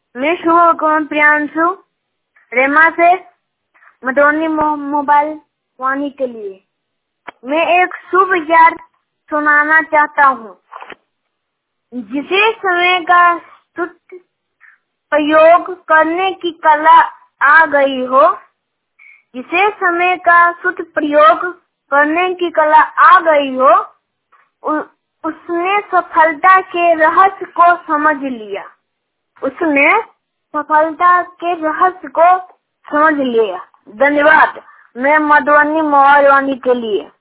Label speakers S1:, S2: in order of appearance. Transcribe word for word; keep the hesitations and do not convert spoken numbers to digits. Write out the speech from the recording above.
S1: मैं शुभ कुमार प्रियांशु रेमा से मधुबनी मोबाइल वाणी के लिए मैं एक शुभ विचार सुनाना चाहता हूँ। जिसे समय का प्रयोग करने की कला आ गई हो, जिसे समय का सुत प्रयोग करने की कला आ गई हो, उ, उसने सफलता के रहस्य को समझ लिया। उसने सफलता के रहस्य को समझ लिया। धन्यवाद। मैं मधुबनी मोबाइल वाणी के लिए